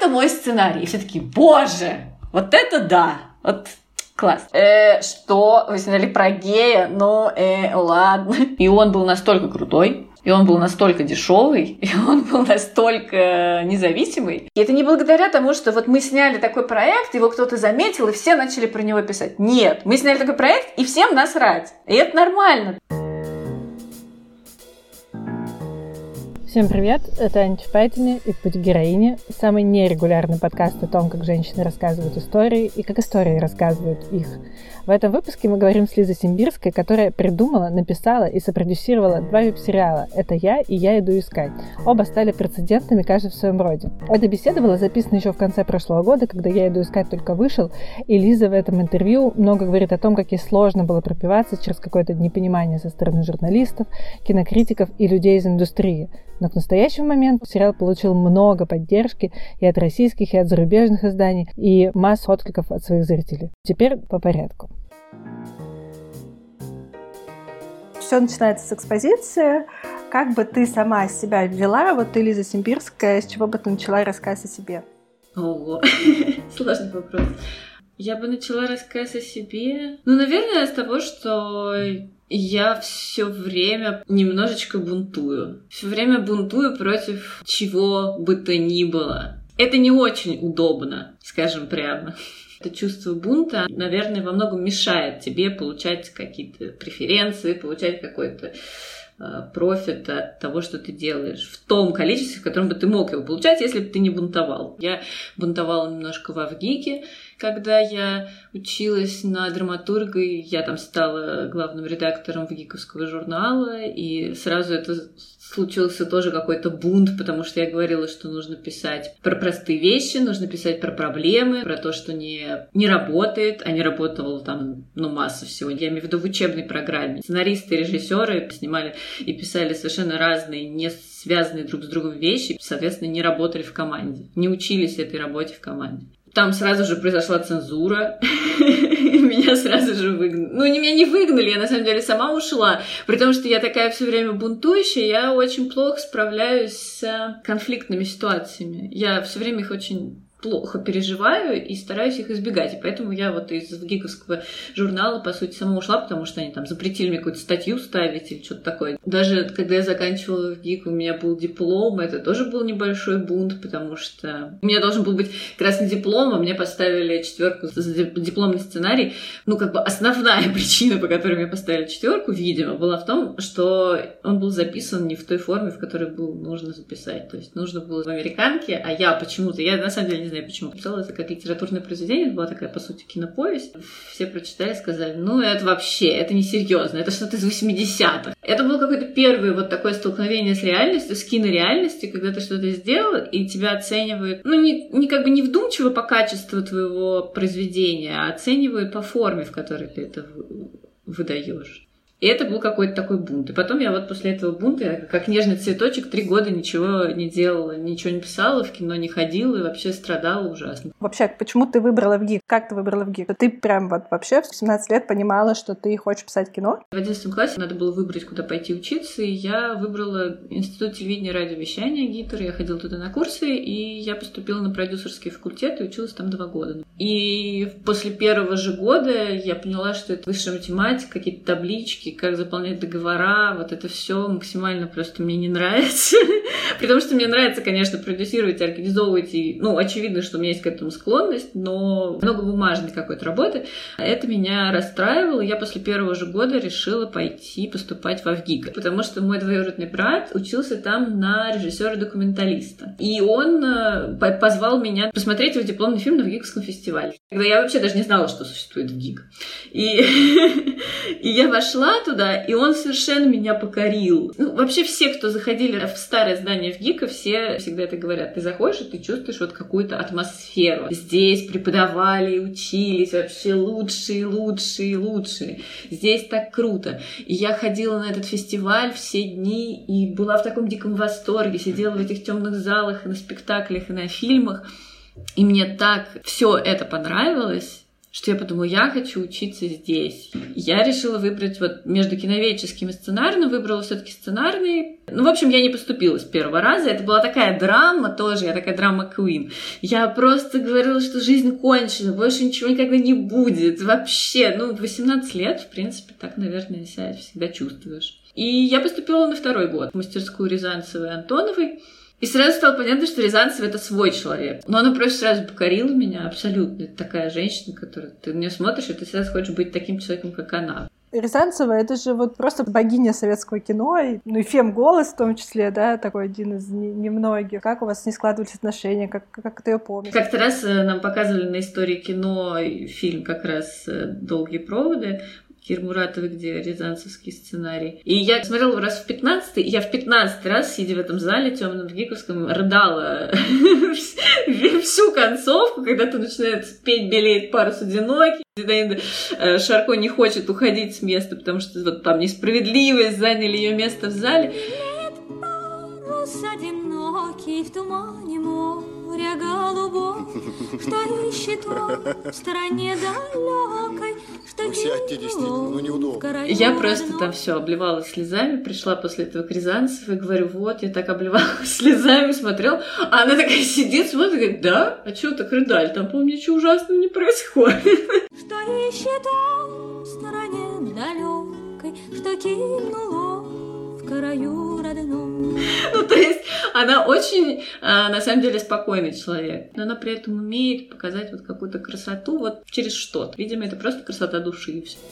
это мой сценарий. И все такие: боже, вот это да! Вот класс. Что? Вы сняли про гея? Ну, ладно. И он был настолько крутой, и он был настолько дешевый, и он был настолько независимый. И это не благодаря тому, что вот мы сняли такой проект, его кто-то заметил, и все начали про него писать. Нет, мы сняли такой проект, и всем насрать. И это нормально. Всем привет, это Аня Чапайтина и «Путь героини», самый нерегулярный подкаст о том, как женщины рассказывают истории и как истории рассказывают их. В этом выпуске мы говорим с Лизой Симбирской, которая придумала, написала и сопродюсировала 2 веб-сериала «Это я» и «Я иду искать». Оба стали прецедентами, каждый в своем роде. Эта беседа была записана еще в конце прошлого года, когда «Я иду искать» только вышел, и Лиза в этом интервью много говорит о том, как ей сложно было пробиваться через какое-то непонимание со стороны журналистов, кинокритиков и людей из индустрии. Но к настоящему моменту сериал получил много поддержки и от российских, и от зарубежных изданий, и массу откликов от своих зрителей. Теперь по порядку. Все начинается с экспозиции. Как бы ты сама себя вела, вот ты, Лиза Симбирская, с чего бы ты начала рассказ о себе? Ого, сложный вопрос. Я бы начала рассказ о себе. Наверное, с того, что я все время немножечко бунтую. Все время бунтую против чего бы то ни было. Это не очень удобно, скажем прямо. Это чувство бунта, наверное, во многом мешает тебе получать какие-то преференции, получать какой-то профит от того, что ты делаешь, в том количестве, в котором бы ты мог его получать, если бы ты не бунтовал. Я бунтовала немножко во ВГИКе, когда я училась на драматурга, и я там стала главным редактором ВГИКовского журнала, и сразу это случился тоже какой-то бунт, потому что я говорила, что нужно писать про простые вещи, нужно писать про проблемы, про то, что не работает, а не работало там, масса всего. Я имею в виду в учебной программе. Сценаристы и режиссеры снимали и писали совершенно разные, не связанные друг с другом вещи, соответственно, не работали в команде, не учились этой работе в команде. Там сразу же произошла цензура, меня сразу же выгнали. Меня не выгнали, я на самом деле сама ушла. При том, что я такая все время бунтующая, я очень плохо справляюсь с конфликтными ситуациями. Я все время их очень плохо переживаю и стараюсь их избегать. И поэтому я вот из ВГИКовского журнала, по сути, сама ушла, потому что они там запретили мне какую-то статью ставить или что-то такое. Даже когда я заканчивала ВГИК, у меня был диплом, это тоже был небольшой бунт, потому что у меня должен был быть красный диплом, а мне поставили 4 за дипломный сценарий. Основная причина, по которой мне поставили 4, видимо, была в том, что он был записан не в той форме, в которой было нужно записать. То есть нужно было в американке, а я почему-то, я на самом деле не знаю почему, писала это как литературное произведение, это была такая, по сути, киноповесть. Все прочитали, сказали, это вообще, это несерьезно, это что-то из 80-х. Это было какое-то первое вот такое столкновение с реальностью, с кинореальностью, когда ты что-то сделал, и тебя оценивают, не вдумчиво по качеству твоего произведения, а оценивают по форме, в которой ты это выдаешь. И это был какой-то такой бунт. И потом я вот после этого бунта, как нежный цветочек, 3 года ничего не делала, ничего не писала, в кино не ходила и вообще страдала ужасно. Вообще, почему ты выбрала ВГИК? Как ты выбрала ВГИК? Ты прям вот вообще в 17 лет понимала, что ты хочешь писать кино? В 11 классе надо было выбрать, куда пойти учиться, и я выбрала Институт телевидения и радиовещания ГИТР. Я ходила туда на курсы, и я поступила на продюсерский факультет и училась там 2 года. И после первого же года я поняла, что это высшая математика, какие-то таблички, как заполнять договора, вот это все максимально просто мне не нравится. При том, что мне нравится, конечно, продюсировать, организовывать, и, очевидно, что у меня есть к этому склонность, но много бумажной какой-то работы. Это меня расстраивало. Я после первого же года решила пойти поступать во ВГИК, потому что мой двоюродный брат учился там на режиссера-документалиста. И он позвал меня посмотреть его дипломный фильм на ВГИКовском фестивале. Когда я вообще даже не знала, что существует ВГИК. И я вошла туда, и он совершенно меня покорил. Вообще все, кто заходили в старое здание ВГИКа, все всегда это говорят. Ты заходишь, и ты чувствуешь вот какую-то атмосферу. Здесь преподавали и учились вообще лучшие. Здесь так круто. И я ходила на этот фестиваль все дни и была в таком диком восторге. Сидела в этих темных залах и на спектаклях, и на фильмах. И мне так все это понравилось, что я подумала, я хочу учиться здесь. Я решила выбрать вот между киноведческим и сценарным, выбрала все-таки сценарный. Ну, в общем, я не поступила с первого раза. Это была такая драма тоже, я такая драма-квин. Я просто говорила, что жизнь кончена, больше ничего никогда не будет. Вообще, ну, в 18 лет, в принципе, так, наверное, себя всегда чувствуешь. И я поступила на второй год в мастерскую Рязанцевой и Антоновой. И сразу стало понятно, что Рязанцева — это свой человек. Но она просто сразу покорила меня абсолютно. Это такая женщина, которая ты на нее смотришь, и ты сразу хочешь быть таким человеком, как она. Рязанцева — это же вот просто богиня советского кино, ну и фем-голос в том числе, да, такой один из немногих. Как у вас с ней складывались отношения, как ты ее помнишь? Как-то раз нам показывали на истории кино фильм как раз «Долгие проводы», Киры Муратовой, где рязанцевский сценарий. И я смотрела раз в 15-й, и я в 15-й раз, сидя в этом зале темном в Гиковском, рыдала всю концовку, когда ты начинаешь петь «Белеет парус одинокий», Зинаида Шарко не хочет уходить с места, потому что вот там несправедливость, заняли ее место в зале. Парус одинокий в тумане моря голубого, что ищет он в стороне далекой. Сядьте, действительно, ну неудобно. Я просто там все обливалась слезами, пришла после этого к Рязанцевой, говорю, вот, я так обливалась слезами, смотрела, а она такая сидит, смотрит, и говорит, да, а чего так рыдали, там, по-моему, ничего ужасного не происходит. Что ищет он в стороне далекой, что кинуло в краю родном. Ну, то есть она очень, на самом деле, спокойный человек, но она при этом умеет показать вот какую-то красоту вот через что-то. Видимо, это просто красота души и все.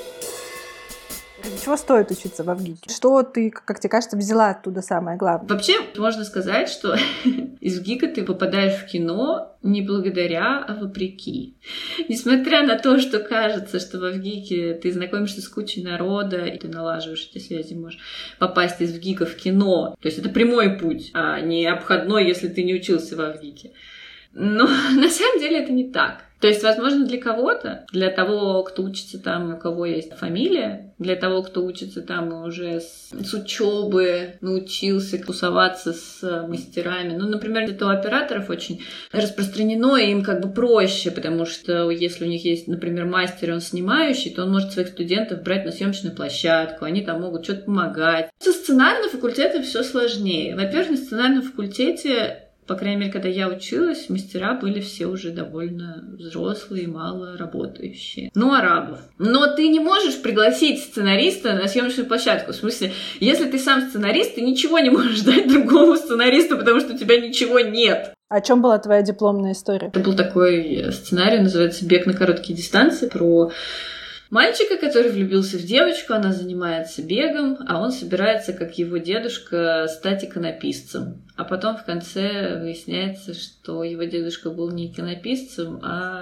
Чего стоит учиться во ВГИКе? Что ты, как тебе кажется, взяла оттуда самое главное? Вообще, можно сказать, что из ВГИКа ты попадаешь в кино не благодаря, а вопреки. Несмотря на то, что кажется, что во ВГИКе ты знакомишься с кучей народа, и ты налаживаешь эти связи, можешь попасть из ВГИКа в кино. То есть это прямой путь, а не обходной, если ты не учился во ВГИКе. Но на самом деле это не так. То есть, возможно, для кого-то, для того, кто учится там, у кого есть фамилия, для того, кто учится там и уже с учебы научился тусоваться с мастерами. Ну, например, это у операторов очень распространено, и им как бы проще, потому что если у них есть, например, мастер, и он снимающий, то он может своих студентов брать на съемочную площадку, они там могут что-то помогать. Со сценарным факультетом все сложнее. Во-первых, на сценарном факультете, по крайней мере, когда я училась, мастера были все уже довольно взрослые, мало работающие. Ну, арабов. Но ты не можешь пригласить сценариста на съемочную площадку. В смысле, если ты сам сценарист, ты ничего не можешь дать другому сценаристу, потому что у тебя ничего нет. О чем была твоя дипломная история? Это был такой сценарий, называется «Бег на короткие дистанции», про мальчика, который влюбился в девочку, она занимается бегом, а он собирается, как его дедушка, стать иконописцем. А потом в конце выясняется, что его дедушка был не иконописцем,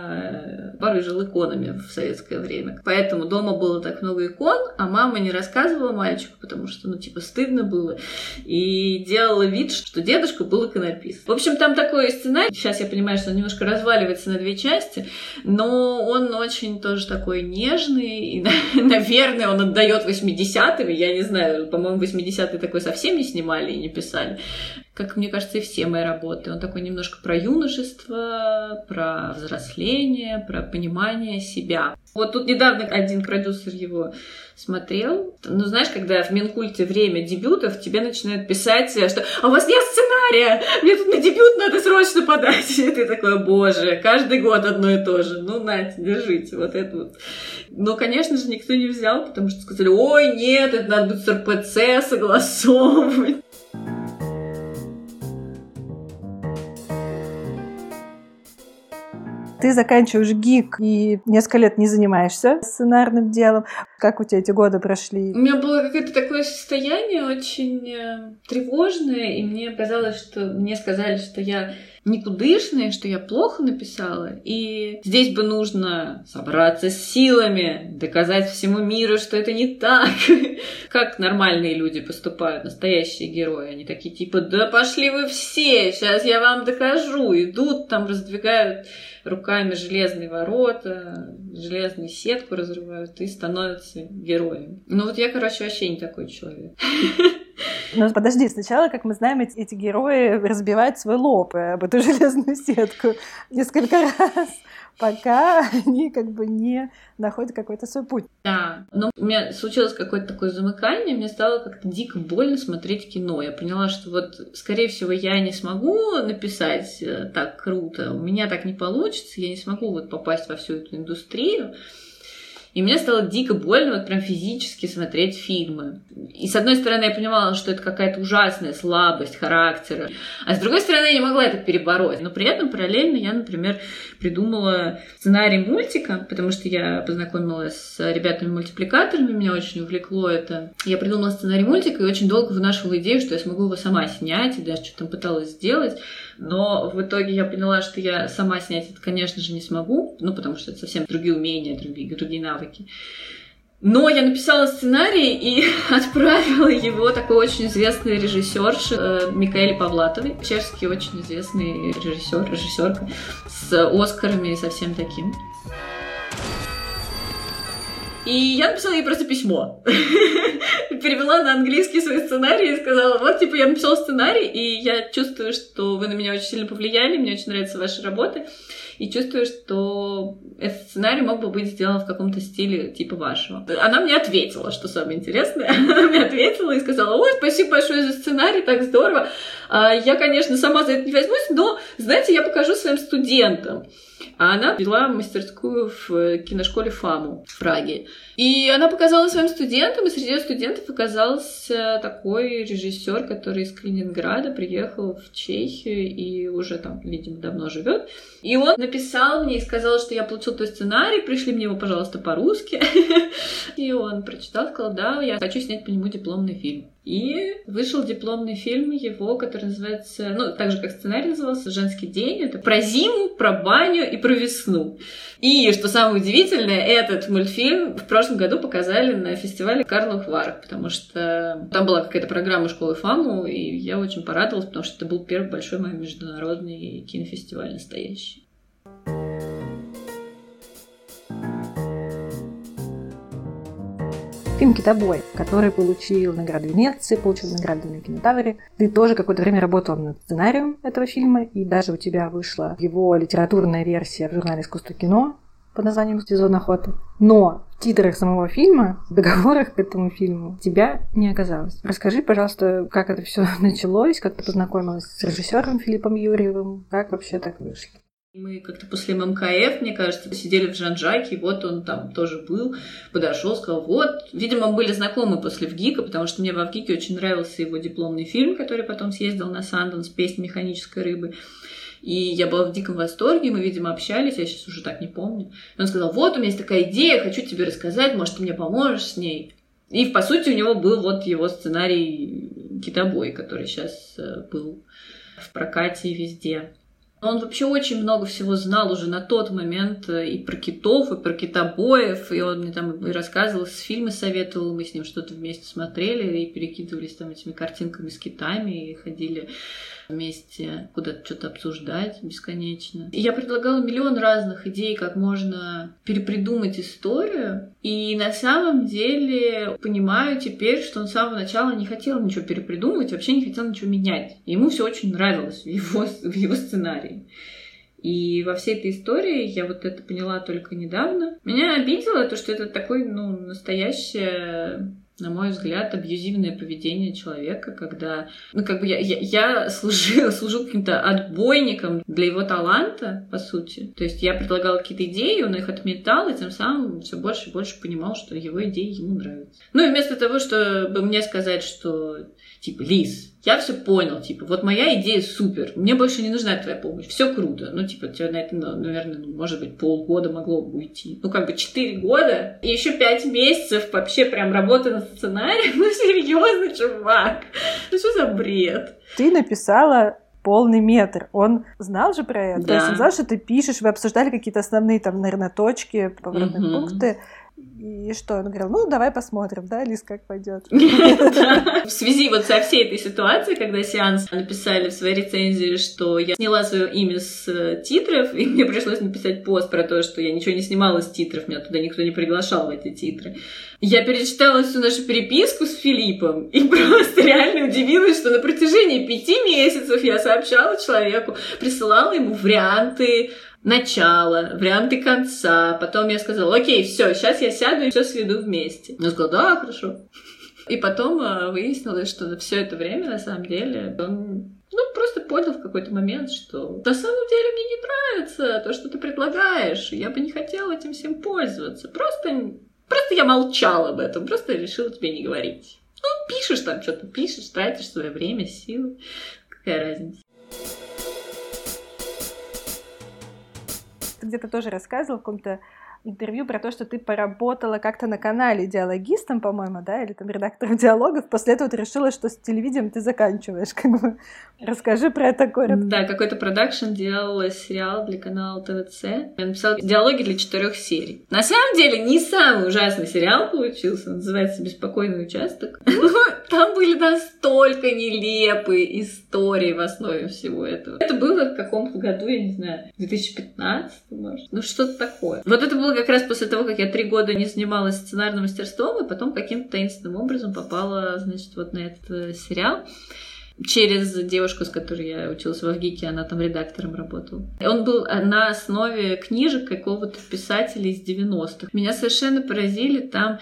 а барыжил иконами в советское время. Поэтому дома было так много икон, а мама не рассказывала мальчику, потому что, стыдно было, и делала вид, что дедушка был иконописцем. В общем, там такой сценарий. Сейчас я понимаю, что он немножко разваливается на две части, но он очень тоже такой нежный, и, наверное, он отдает 80-м, я не знаю, по-моему, 80-е такой совсем не снимали и не писали. Как мне кажется, и все мои работы. Он такой немножко про юношество, про взросление, про понимание себя. Вот тут недавно один продюсер его смотрел. Ну, знаешь, когда в Минкульте время дебютов, тебе начинают писать, что «А у вас нет сценария! Мне тут на дебют надо срочно подать!» И ты такой, боже, каждый год одно и то же. Ну, нате, держите, вот это вот. Но, конечно же, никто не взял, потому что сказали «Ой, нет, это надо будет с РПЦ согласовывать». Ты заканчиваешь ГИК и несколько лет не занимаешься сценарным делом. Как у тебя эти годы прошли? У меня было какое-то такое состояние очень тревожное, и мне казалось, что мне сказали, что я никудышная, что я плохо написала, и здесь бы нужно собраться с силами, доказать всему миру, что это не так. Как нормальные люди поступают, настоящие герои. Они такие типа, да пошли вы все, сейчас я вам докажу. Идут там, раздвигают руками железные ворота, железную сетку разрывают и становятся героями. Ну вот я, вообще не такой человек. Но подожди, сначала, как мы знаем, эти герои разбивают свой лоб об эту железную сетку несколько раз, пока они как бы не находят какой-то свой путь. Да, но у меня случилось какое-то такое замыкание, мне стало как-то дико больно смотреть кино. Я поняла, что вот, скорее всего, я не смогу написать так круто, у меня так не получится, я не смогу вот попасть во всю эту индустрию. И мне стало дико больно вот прям физически смотреть фильмы. И с одной стороны, я понимала, что это какая-то ужасная слабость характера, а с другой стороны, я не могла это перебороть. Но при этом параллельно я, например, придумала сценарий мультика, потому что я познакомилась с ребятами-мультипликаторами, меня очень увлекло это. Я придумала сценарий мультика и очень долго вынашивала идею, что я смогу его сама снять, и даже что-то там пыталась сделать. Но в итоге я поняла, что я сама снять это, конечно же, не смогу, ну, потому что это совсем другие умения, другие навыки. Но я написала сценарий и отправила его такой очень известной режиссерше Микаэле Павлатовой. Чешский очень известный режиссерка с Оскарами и со всем таким. И я написала ей просто письмо. Перевела на английский свой сценарий и сказала, вот, типа, я написала сценарий, и я чувствую, что вы на меня очень сильно повлияли, мне очень нравятся ваши работы, и чувствую, что этот сценарий мог бы быть сделан в каком-то стиле типа вашего. Она мне ответила, что самое интересное. Она мне ответила и сказала, ой, спасибо большое за сценарий, так здорово. Я, конечно, сама за это не возьмусь, но, знаете, я покажу своим студентам. А она вела мастерскую в киношколе ФАМу в Праге. И она показала своим студентам, и среди студентов оказался такой режиссер, который из Калининграда приехал в Чехию и уже там, видимо, давно живет. И он написал мне и сказал, что я получил твой сценарий, пришли мне его, пожалуйста, по-русски. И он прочитал, сказал, да, я хочу снять по нему дипломный фильм. И вышел дипломный фильм его, который называется, ну, так же, как сценарий назывался, «Женский день». Это про зиму, про баню и про весну. И, что самое удивительное, этот мультфильм в прошлом году показали на фестивале Карловых Вар, потому что там была какая-то программа школы ФАМу, и я очень порадовалась, потому что это был первый большой мой международный кинофестиваль настоящий. Фильм «Китобой», который получил награду Венеции, получил награду на Кинотавре. Ты тоже какое-то время работала над сценарием этого фильма, и даже у тебя вышла его литературная версия в журнале «Искусство кино» под названием «Сезон охоты». Но в титрах самого фильма, в договорах к этому фильму тебя не оказалось. Расскажи, пожалуйста, как это все началось, как ты познакомилась с режиссером Филиппом Юрьевым, как вообще так вышло? Мы как-то после ММКФ, мне кажется, сидели в Жан-Жаке, и вот он там тоже был, подошел, сказал, вот. Видимо, мы были знакомы после ВГИКа, потому что мне во ВГИКе очень нравился его дипломный фильм, который потом съездил на Санденс, «Песнь механической рыбы». И я была в диком восторге, мы, видимо, общались, я сейчас уже так не помню. И он сказал, вот, у меня есть такая идея, хочу тебе рассказать, может, ты мне поможешь с ней. И, по сути, у него был вот его сценарий «Китобой», который сейчас был в прокате и везде. Он вообще очень много всего знал уже на тот момент и про китов, и про китобоев, и он мне там и рассказывал, с фильмы советовал, мы с ним что-то вместе смотрели и перекидывались там этими картинками с китами, и ходили вместе куда-то что-то обсуждать бесконечно. И я предлагала миллион разных идей, как можно перепридумать историю, и на самом деле понимаю теперь, что он с самого начала не хотел ничего перепридумывать, вообще не хотел ничего менять. И ему все очень нравилось в его сценарии. И во всей этой истории я вот это поняла только недавно. Меня обидело то, что это такое, настоящее, на мой взгляд, абьюзивное поведение человека, когда, я служу каким-то отбойником для его таланта, по сути. То есть я предлагала какие-то идеи, он их отметал, и тем самым все больше и больше понимал, что его идеи ему нравятся. Ну и вместо того, чтобы мне сказать, что, типа, Лиз, я все понял, типа, вот моя идея супер, мне больше не нужна твоя помощь, все круто. Тебе на это, наверное, может быть, полгода могло бы уйти. 4 года и еще 5 месяцев вообще прям работы над сценарием. Серьезно, чувак, что за бред? Ты написала полный метр. Он знал же про это? Да. То есть он знал, что ты пишешь, вы обсуждали какие-то основные, там, наверное, точки, поворотные пункты. И что? Он говорил, ну, давай посмотрим, да, Лиз, как пойдет. В связи вот со всей этой ситуацией, когда сеанс написали в своей рецензии, что я сняла свое имя с титров, и мне пришлось написать пост про то, что я ничего не снимала с титров, меня туда никто не приглашал в эти титры. Я перечитала всю нашу переписку с Филиппом и просто реально удивилась, что на протяжении 5 месяцев я сообщала человеку, присылала ему варианты начала, варианты конца. Потом я сказала, окей, все, сейчас я сяду и все сведу вместе. Он сказал, да, хорошо. И потом выяснилось, что все это время, на самом деле, он просто понял в какой-то момент, что на самом деле мне не нравится то, что ты предлагаешь. Я бы не хотела этим всем пользоваться. Просто я молчала об этом, просто решила тебе не говорить. Ну, пишешь там что-то, пишешь, тратишь свое время, силы. Какая разница? Ты где-то тоже рассказывала в каком-то интервью про то, что ты поработала как-то на канале диалогистом, по-моему, да, или там редактором диалогов. После этого ты решила, что с телевидением ты заканчиваешь. Как бы. Расскажи про это коротко. Да, какой-то продакшн делал сериал для канала ТВЦ. Я написала диалоги для 4 серий. На самом деле, не самый ужасный сериал получился. Называется «Беспокойный участок». Там были настолько нелепые истории в основе всего этого. Это было в каком-то году, я не знаю, 2015, может. Ну, что-то такое. Вот это было как раз после того, как я 3 года не занималась сценарным мастерством, и потом каким-то таинственным образом попала, значит, вот на этот сериал. Через девушку, с которой я училась в ВГИКе, она там редактором работала. Он был на основе книжек какого-то писателя из 90-х. Меня совершенно поразили там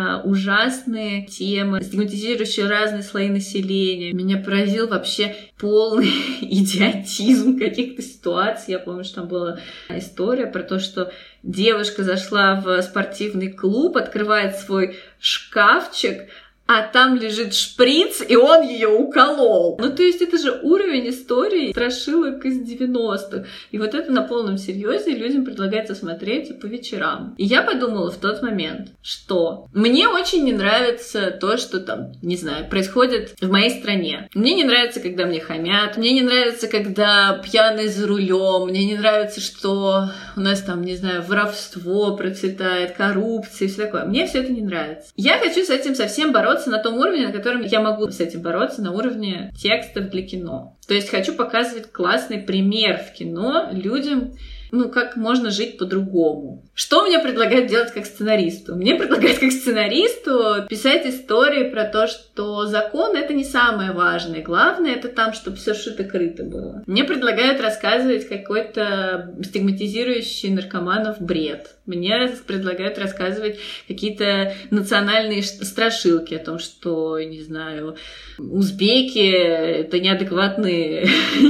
ужасные темы, стигматизирующие разные слои населения. Меня поразил вообще полный идиотизм каких-то ситуаций. Я помню, что там была история про то, что девушка зашла в спортивный клуб, открывает свой шкафчик, а там лежит шприц, и он ее уколол. Ну, то есть это же уровень истории страшилок из 90-х. И вот это на полном серьезе людям предлагается смотреть по вечерам. И я подумала в тот момент, что мне очень не нравится то, что там, не знаю, происходит в моей стране. Мне не нравится, когда мне хамят. Мне не нравится, когда пьяный за рулем. Мне не нравится, что у нас там, не знаю, воровство процветает, коррупция и все такое. Мне все это не нравится. Я хочу с этим совсем бороться на том уровне, на котором я могу с этим бороться, на уровне текстов для кино. То есть хочу показывать классный пример в кино людям, ну, как можно жить по-другому. Что мне предлагают делать как сценаристу? Мне предлагают как сценаристу писать истории про то, что закон — это не самое важное. Главное — это там, чтобы все шито-крыто было. Мне предлагают рассказывать какой-то стигматизирующий наркоманов бред. Мне предлагают рассказывать какие-то национальные страшилки о том, что, не знаю, узбеки — это неадекватные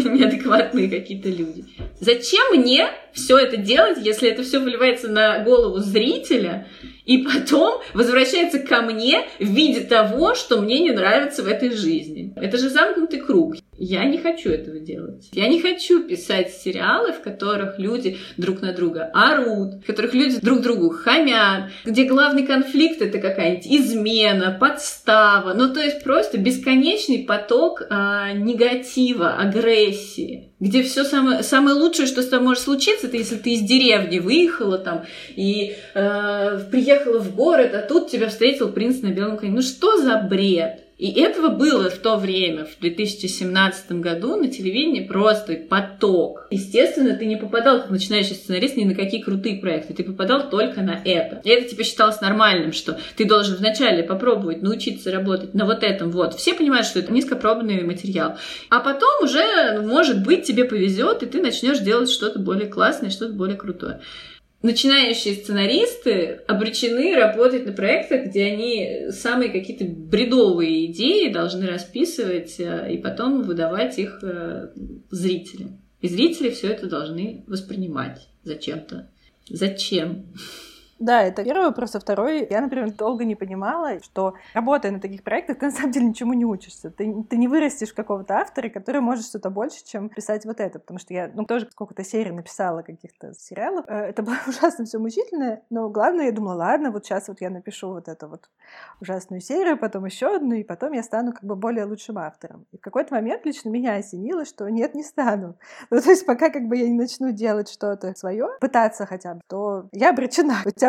какие-то люди. Зачем мне все это делать, если это все выливается на голову зрителя и потом возвращается ко мне в виде того, что мне не нравится в этой жизни? Это же замкнутый круг. Я не хочу этого делать. Я не хочу писать сериалы, в которых люди друг на друга орут, в которых люди друг другу хамят, где главный конфликт — это какая-нибудь измена, подстава. Ну, то есть просто бесконечный поток негатива, агрессии, где все самое лучшее, что с тобой может случиться, это если ты из деревни выехала там и приехала в город, а тут тебя встретил принц на белом коне. Ну, что за бред? И этого было в то время, в 2017 году, на телевидении просто поток. Естественно, ты не попадал, как начинающий сценарист, ни на какие крутые проекты. Ты попадал только на это. И это типа считалось нормальным, что ты должен вначале попробовать научиться работать на вот этом вот. Все понимают, что это низкопробный материал. А потом уже, может быть, тебе повезет, и ты начнешь делать что-то более классное, что-то более крутое. Начинающие сценаристы обречены работать на проектах, где они самые какие-то бредовые идеи должны расписывать и потом выдавать их зрителям. И зрители все это должны воспринимать зачем-то. Зачем? Да, это первый вопрос. А второй, я, например, долго не понимала, что, работая на таких проектах, ты на самом деле ничему не учишься. Ты не вырастешь какого-то автора, который может что-то больше, чем писать вот это. Потому что я тоже сколько-то серий написала каких-то сериалов. Это было ужасно все мучительно, но главное, я думала, ладно, вот сейчас вот я напишу вот эту вот ужасную серию, потом еще одну, и потом я стану как бы более лучшим автором. И в какой-то момент лично меня осенило, что нет, не стану. Ну, то есть пока как бы я не начну делать что-то свое, пытаться хотя бы, то я обречена. У тебя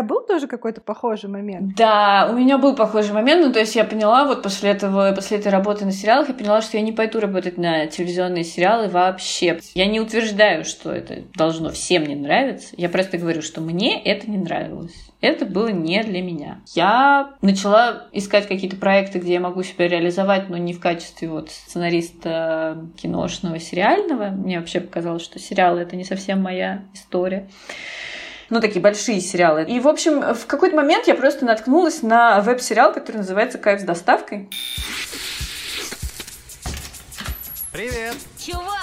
тебя был тоже какой-то похожий момент? Да, у меня был похожий момент. Ну, то есть я поняла, вот после этой работы на сериалах, я поняла, что я не пойду работать на телевизионные сериалы вообще. Я не утверждаю, что это должно всем не нравиться. Я просто говорю, что мне это не нравилось. Это было не для меня. Я начала искать какие-то проекты, где я могу себя реализовать, но не в качестве вот сценариста киношного, сериального. Мне вообще показалось, что сериалы — это не совсем моя история. Ну, такие большие сериалы. И, в общем, в какой-то момент я просто наткнулась на веб-сериал, который называется «Кайф с доставкой». Привет! Чувак!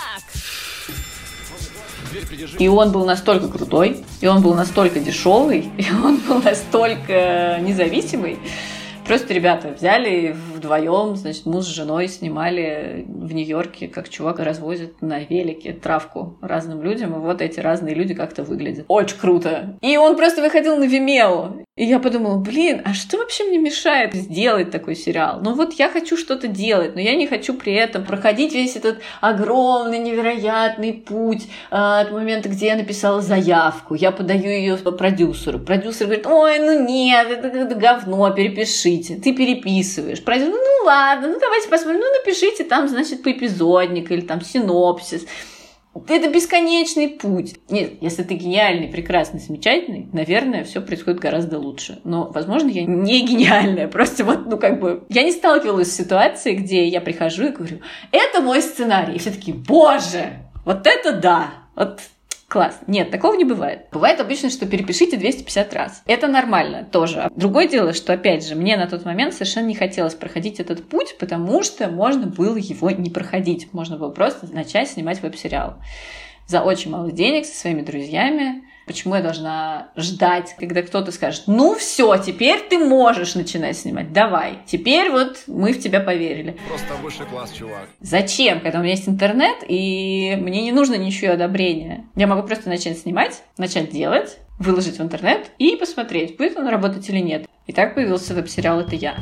И он был настолько крутой, и он был настолько дешевый, и он был настолько независимый. Просто ребята взяли вдвоем, значит, муж с женой снимали в Нью-Йорке, как чувак развозит на велике травку разным людям, и вот эти разные люди как-то выглядят. Очень круто. И он просто выходил на Vimeo. И я подумала, блин, а что вообще мне мешает сделать такой сериал? Ну вот я хочу что-то делать, но я не хочу при этом проходить весь этот огромный, невероятный путь от момента, где я написала заявку. Я подаю ее продюсеру. Продюсер говорит, ой, ну нет, это говно, перепишите. Ты переписываешь. Продюсер, ну ладно, ну давайте посмотрим. Ну напишите там, значит, поэпизодник или там синопсис. Это бесконечный путь. Нет, если ты гениальный, прекрасный, замечательный, наверное, все происходит гораздо лучше. Но, возможно, я не гениальная. Просто вот, ну, как бы... Я не сталкивалась с ситуацией, где я прихожу и говорю, это мой сценарий. И все такие, боже, вот это да! Вот класс. Нет, такого не бывает. Бывает обычно, что перепишите 250 раз. Это нормально тоже. Другое дело, что, опять же, мне на тот момент совершенно не хотелось проходить этот путь, потому что можно было его не проходить. Можно было просто начать снимать веб-сериал за очень мало денег со своими друзьями. Почему я должна ждать, когда кто-то скажет, ну все, теперь ты можешь начинать снимать, давай, теперь вот мы в тебя поверили. Просто высший класс, чувак. Зачем, когда у меня есть интернет, и мне не нужно ничего одобрения. Я могу просто начать снимать, начать делать, выложить в интернет и посмотреть, будет он работать или нет. И так появился веб-сериал «Это я».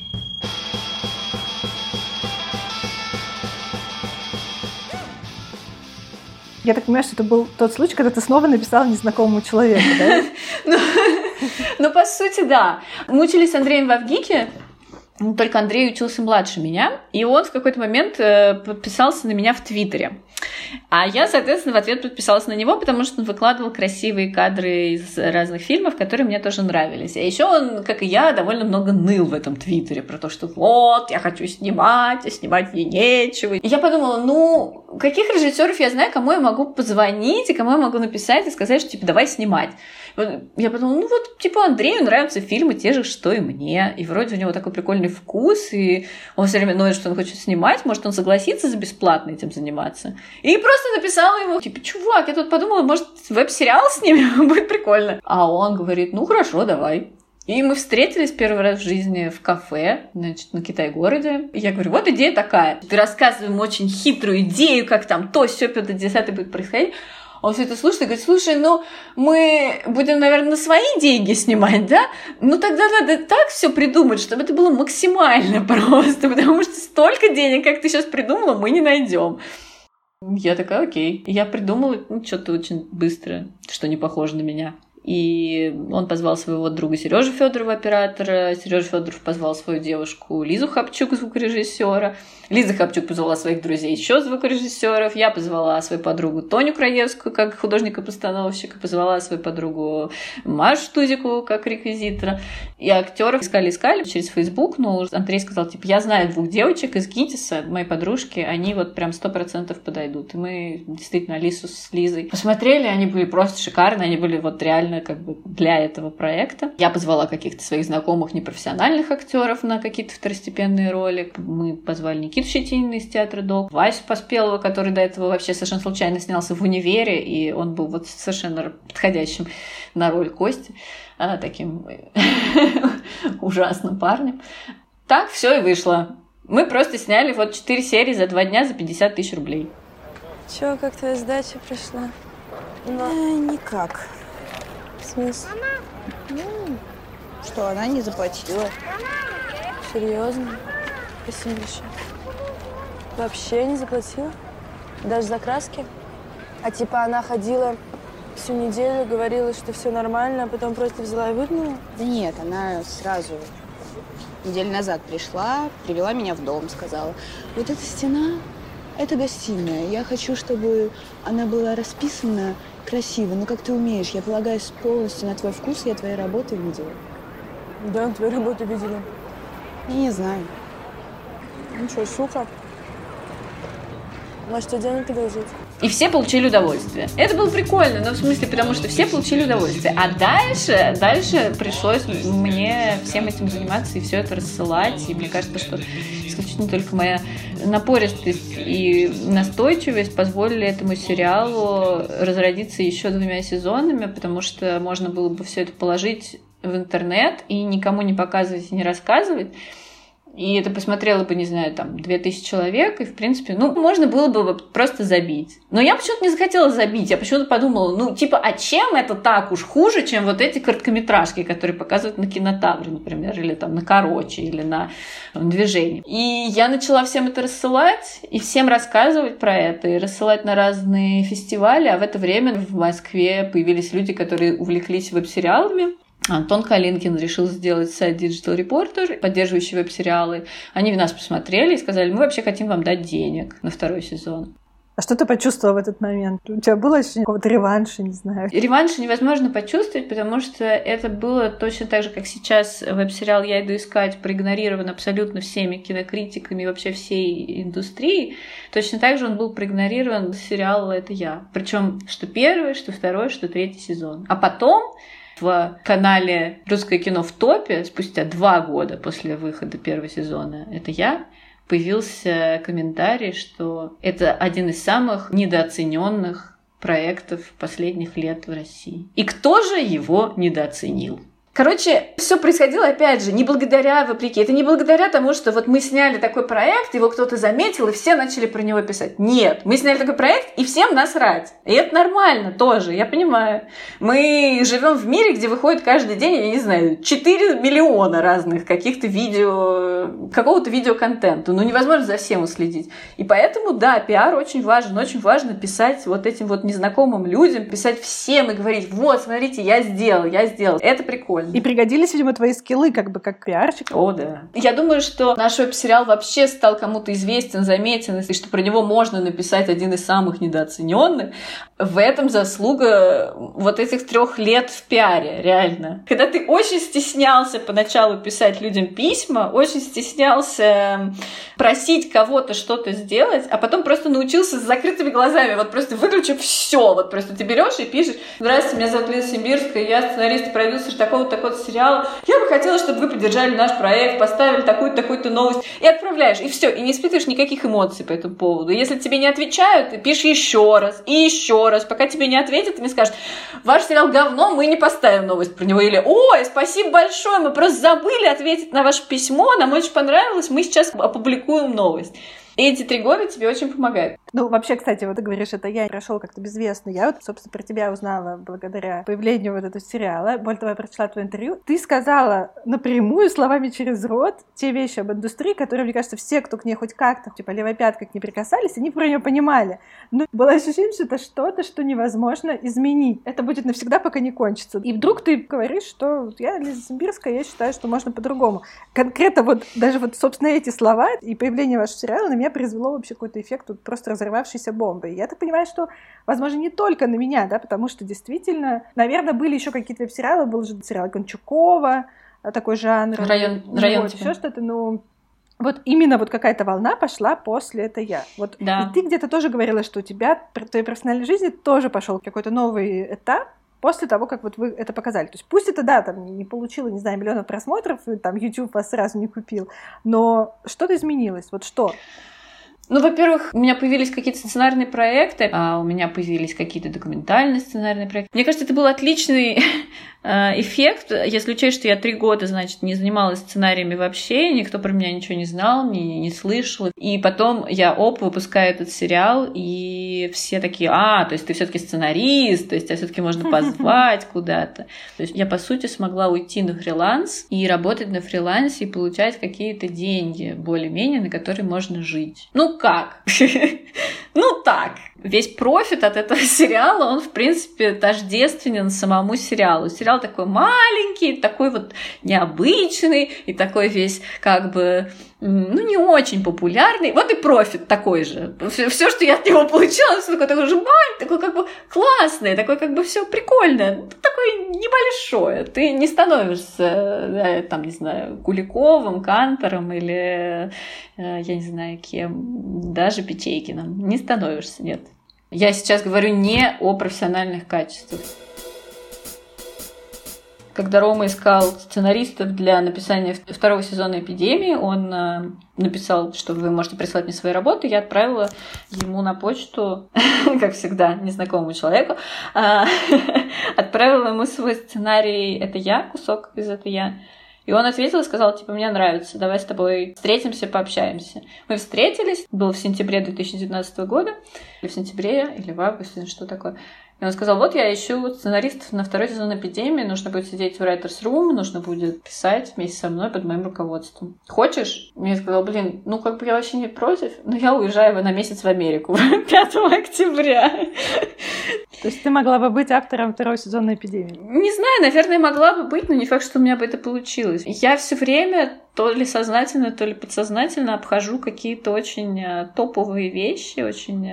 Я так понимаю, что это был тот случай, когда ты снова написала незнакомому человеку, да? Ну, по сути, да. Мы учились с Андреем в Авгике, только Андрей учился младше меня, и он в какой-то момент подписался на меня в Твиттере. А я, соответственно, в ответ подписалась на него, потому что он выкладывал красивые кадры из разных фильмов, которые мне тоже нравились. А еще он, как и я, довольно много ныл в этом Твиттере про то, что вот, я хочу снимать, а снимать мне нечего. И я подумала, ну, каких режиссеров я знаю, кому я могу позвонить, и кому я могу написать и сказать, что, типа, давай снимать. Я подумала, ну вот, типа, Андрею нравятся фильмы те же, что и мне. И вроде у него такой прикольный вкус, и он все время ноет, что он хочет снимать. Может, он согласится за бесплатно этим заниматься. И просто написала ему, типа, чувак, я тут подумала, может, веб-сериал снимем? Будет прикольно. А он говорит, ну хорошо, давай. И мы встретились первый раз в жизни в кафе, значит, на Китай-городе. И я говорю, вот идея такая. Ты рассказываем очень хитрую идею, как там то, сё, 5-10 будет происходить. Он все это слушает и говорит, слушай, ну мы будем, наверное, на свои деньги снимать, да? Ну тогда надо так все придумать, чтобы это было максимально просто, потому что столько денег, как ты сейчас придумала, мы не найдем. Я такая, окей. Я придумала что-то очень быстро, что не похоже на меня. И он позвал своего друга Сережу Федорова, оператора. Сережа Федоров позвал свою девушку Лизу Хапчук, звукорежиссера. Лиза Хапчук позвала своих друзей, еще звукорежиссеров. Я позвала свою подругу Тоню Краевскую, как художника-постановщика. Позвала свою подругу Машу Тузику, как реквизитора. И актеров искали через Facebook. Но Андрей сказал, типа, я знаю 2 девочек из ГИТИСа, мои подружки, они вот прям 100% подойдут. И мы действительно Алису с Лизой посмотрели, они были просто шикарные, они были вот реально как бы для этого проекта. Я позвала каких-то своих знакомых непрофессиональных актеров на какие-то второстепенные роли. Мы позвали Никиту Щетинина из театра «Долг», Васю Поспелого, который до этого вообще совершенно случайно снялся в «Универе», и он был вот совершенно подходящим на роль Кости, таким ужасным парнем. Так все и вышло. Мы просто сняли вот 4 серии за 2 дня за 50 000 рублей. Чё, как твоя сдача прошла? Никак. В смысле? Что, она не заплатила. Серьезно? Спасибо большое. Вообще не заплатила? Даже за краски? А типа она ходила Всю неделю говорила, что все нормально, а потом просто взяла и выгнала? Да нет, она сразу неделю назад пришла, привела меня в дом, сказала: вот эта стена, это гостиная. Я хочу, чтобы она была расписана красиво, ну как ты умеешь. Я полагаюсь полностью на твой вкус, я твои работы видела. Да, твою работу видели. Я не знаю. Ну что, сука? Может, тебе денег одолжить? И все получили удовольствие. Это было прикольно, но в смысле, потому что все получили удовольствие. А дальше пришлось мне всем этим заниматься и все это рассылать. И мне кажется, что исключительно только моя напористость и настойчивость позволили этому сериалу разродиться еще 2 сезонами, потому что можно было бы все это положить в интернет и никому не показывать и не рассказывать. И это посмотрело бы, не знаю, там, 2000 человек, и, в принципе, можно было бы просто забить. Но я почему-то не захотела забить, я почему-то подумала, а чем это так уж хуже, чем вот эти короткометражки, которые показывают на Кинотавре, например, или там на Короче, или на Движении. И я начала всем это рассылать, и всем рассказывать про это, и рассылать на разные фестивали, а в это время в Москве появились люди, которые увлеклись веб-сериалами. Антон Калинкин решил сделать сайт Digital Reporter, поддерживающий веб-сериалы. Они в нас посмотрели и сказали: мы вообще хотим вам дать денег на 2 сезон. А что ты почувствовала в этот момент? У тебя было ощущение какого-то реванша, не знаю? Реванш невозможно почувствовать, потому что это было точно так же, как сейчас веб-сериал «Я иду искать» проигнорирован абсолютно всеми кинокритиками и вообще всей индустрией. Точно так же он был проигнорирован сериал «Это я». Причем что 1, что 2, что 3 сезон. А потом в канале «Русское кино в топе» спустя 2 года после выхода 1 сезона «Это я» появился комментарий, что это один из самых недооцененных проектов последних лет в России. И кто же его недооценил? Короче, все происходило, опять же, не благодаря, вопреки. Это не благодаря тому, что вот мы сняли такой проект, его кто-то заметил, и все начали про него писать. Нет, мы сняли такой проект, и всем насрать. И это нормально тоже, я понимаю. Мы живем в мире, где выходит каждый день, я не знаю, 4 миллиона разных каких-то видео, какого-то видеоконтента. Невозможно за всем уследить. И поэтому, да, пиар очень важно писать вот этим вот незнакомым людям, писать всем и говорить: вот, смотрите, я сделал. Это прикольно. И пригодились, видимо, твои скиллы как пиарщик. О, да. Я думаю, что наш веб-сериал вообще стал кому-то известен, заметен, и что про него можно написать один из самых недооцененных. В этом заслуга вот этих 3 лет в пиаре, реально. Когда ты очень стеснялся поначалу писать людям письма, очень стеснялся просить кого-то что-то сделать, а потом просто научился с закрытыми глазами, вот просто выключив все, вот просто ты берешь и пишешь: здравствуйте, меня зовут Лиза Симбирская, я сценарист и продюсер такого-то сериала. Я бы хотела, чтобы вы поддержали наш проект, поставили такую-то, такую-то новость. И отправляешь, и все, и не испытываешь никаких эмоций по этому поводу. Если тебе не отвечают, ты пишешь еще раз. Пока тебе не ответят, ты мне скажешь: ваш сериал говно, мы не поставим новость про него. Или: ой, спасибо большое, мы просто забыли ответить на ваше письмо, нам очень понравилось, мы сейчас опубликуем новость. И эти 3 года тебе очень помогают. Вообще, кстати, вот ты говоришь, это я прошел как-то безвестно. Я вот, собственно, про тебя узнала благодаря появлению вот этого сериала. Более того, я прочла твое интервью. Ты сказала напрямую, словами через рот, те вещи об индустрии, которые, мне кажется, все, кто к ней хоть как-то, левой пяткой к ней прикасались, они про нее понимали. Но было ощущение, что это что-то, что невозможно изменить. Это будет навсегда, пока не кончится. И вдруг ты говоришь, что я Лиза Симбирская, я считаю, что можно по-другому. Конкретно даже собственно, эти слова и появление вашего сериала на меня произвело вообще какой-то эффект просто разорвавшейся бомбы. И я так понимаю, что, возможно, не только на меня, да, потому что действительно, наверное, были еще какие-то веб-сериалы, был же сериал Гончукова, такой жанр. Район еще что-то, вот именно вот какая-то волна пошла после «Это я». Вот. Да. И ты где-то тоже говорила, что у тебя в твоей профессиональной жизни тоже пошел какой-то новый этап после того, как вот вы это показали. То есть пусть это, да, там не получило, не знаю, миллионов просмотров, и там YouTube вас сразу не купил, но что-то изменилось. Вот что? Во-первых, у меня появились какие-то сценарные проекты, а у меня появились какие-то документальные сценарные проекты. Мне кажется, это был отличный эффект, если учесть, что я 3 года, значит, не занималась сценариями вообще, никто про меня ничего не знал, не слышал. И потом я, выпускаю этот сериал, и все такие: то есть ты все-таки сценарист, то есть тебя все-таки можно позвать куда-то. То есть я, по сути, смогла уйти на фриланс и работать на фрилансе и получать какие-то деньги более-менее, на которые можно жить. Как? Так. весь профит от этого сериала, он, в принципе, тождественен самому сериалу. Сериал такой маленький, такой вот необычный, и такой весь как бы, не очень популярный. Вот и профит такой же. Все, что я от него получила, все такое же маленькое, такое как бы классное, такое как бы все прикольное, такое небольшое. Ты не становишься, там, не знаю, Куликовым, Кантором или, я не знаю, кем, даже Печейкиным. Не становишься, нет. Я сейчас говорю не о профессиональных качествах. Когда Рома искал сценаристов для написания второго сезона «Эпидемии», он написал, что вы можете прислать мне свои работы. Я отправила ему на почту, как всегда, незнакомому человеку, отправила ему свой сценарий «Это я», кусок из «Это я». И он ответил и сказал, типа, мне нравится, давай с тобой встретимся, пообщаемся. Мы встретились, было в сентябре 2019 года, или в сентябре, или в августе, что такое. И он сказал, вот я ищу сценаристов на второй сезон «Эпидемии», нужно будет сидеть в writer's room, нужно будет писать вместе со мной под моим руководством. Хочешь? Я сказала, как бы я вообще не против, но я уезжаю на месяц в Америку 5 октября. То есть ты могла бы быть автором второго сезона «Эпидемии»? Не знаю, наверное, могла бы быть, но не факт, что у меня бы это получилось. Я все время то ли сознательно, то ли подсознательно обхожу какие-то очень топовые вещи, очень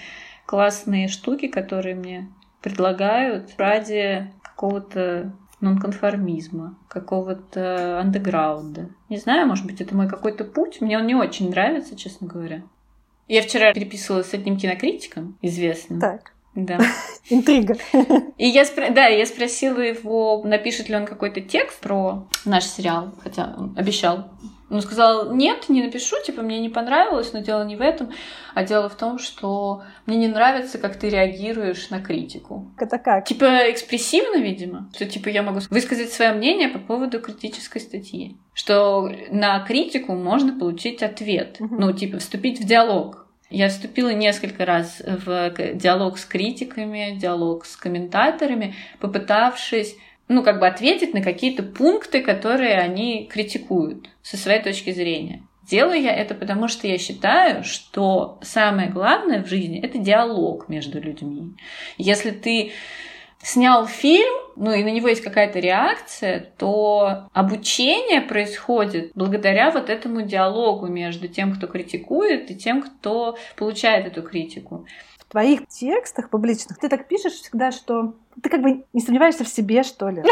классные штуки, которые мне предлагают ради какого-то нонконформизма, какого-то андеграунда. Не знаю, может быть, это мой какой-то путь. Мне он не очень нравится, честно говоря. Я вчера переписывалась с одним кинокритиком известным. Так. Да. Интрига. И я спросила его, напишет ли он какой-то текст про наш сериал, хотя он обещал. Он сказал, нет, не напишу, типа, мне не понравилось, но дело не в этом, а дело в том, что мне не нравится, как ты реагируешь на критику. Это как? Типа, экспрессивно, видимо, что, типа, я могу высказать свое мнение по поводу критической статьи, что на критику можно получить ответ, вступить в диалог. Я вступила несколько раз в диалог с критиками, диалог с комментаторами, попытавшись ответить на какие-то пункты, которые они критикуют со своей точки зрения. Делаю я это потому, что я считаю, что самое главное в жизни — это диалог между людьми. Если ты снял фильм, и на него есть какая-то реакция, то обучение происходит благодаря вот этому диалогу между тем, кто критикует, и тем, кто получает эту критику. В твоих текстах публичных ты так пишешь всегда, что ты как бы не сомневаешься в себе, что ли?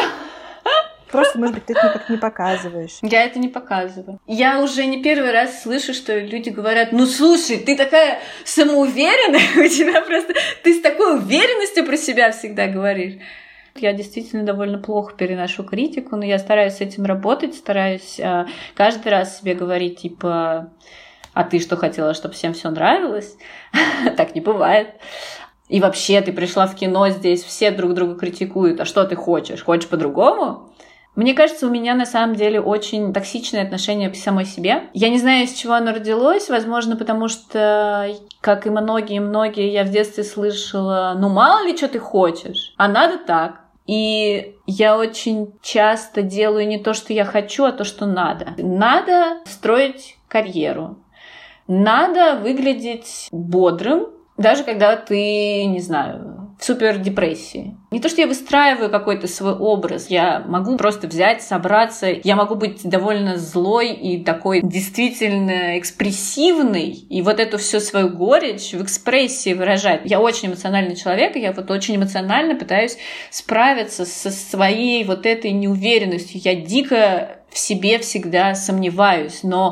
Просто, может быть, ты это никак не показываешь. Я это не показываю. Я уже не первый раз слышу, что люди говорят, слушай, ты такая самоуверенная, у тебя просто... Ты с такой уверенностью про себя всегда говоришь. Я действительно довольно плохо переношу критику, но я стараюсь с этим работать, стараюсь каждый раз себе говорить, типа... А ты что хотела, чтобы всем все нравилось? Так не бывает. И вообще, ты пришла в кино, здесь все друг друга критикуют. А что ты хочешь? Хочешь по-другому? Мне кажется, у меня на самом деле очень токсичное отношение к самой себе. Я не знаю, из чего оно родилось. Возможно, потому что, как и многие, я в детстве слышала, мало ли, что ты хочешь, а надо так. И я очень часто делаю не то, что я хочу, а то, что надо. Надо строить карьеру. Надо выглядеть бодрым, даже когда ты, не знаю, в супердепрессии. Не то, что я выстраиваю какой-то свой образ, я могу просто взять, собраться, я могу быть довольно злой и такой действительно экспрессивный, и вот эту всю свою горечь в экспрессии выражать. Я очень эмоциональный человек, и я очень эмоционально пытаюсь справиться со своей вот этой неуверенностью. Я дико в себе всегда сомневаюсь, но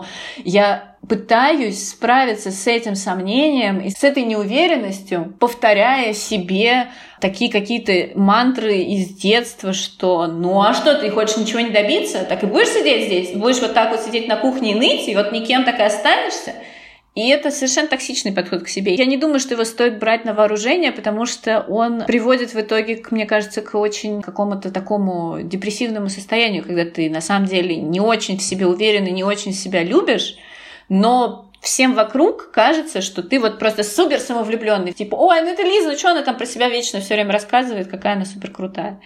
я пытаюсь справиться с этим сомнением и с этой неуверенностью, повторяя себе такие какие-то мантры из детства, что а что, ты хочешь ничего не добиться? Так и будешь сидеть здесь? Будешь вот так вот сидеть на кухне и ныть, и вот никем так и останешься? И это совершенно токсичный подход к себе. Я не думаю, что его стоит брать на вооружение, потому что он приводит в итоге, мне кажется, к очень какому-то такому депрессивному состоянию, когда ты на самом деле не очень в себе уверен и не очень себя любишь, но всем вокруг кажется, что ты вот просто супер самовлюбленный. Типа, ой, это Лиза, что она там про себя вечно все время рассказывает, какая она супер крутая.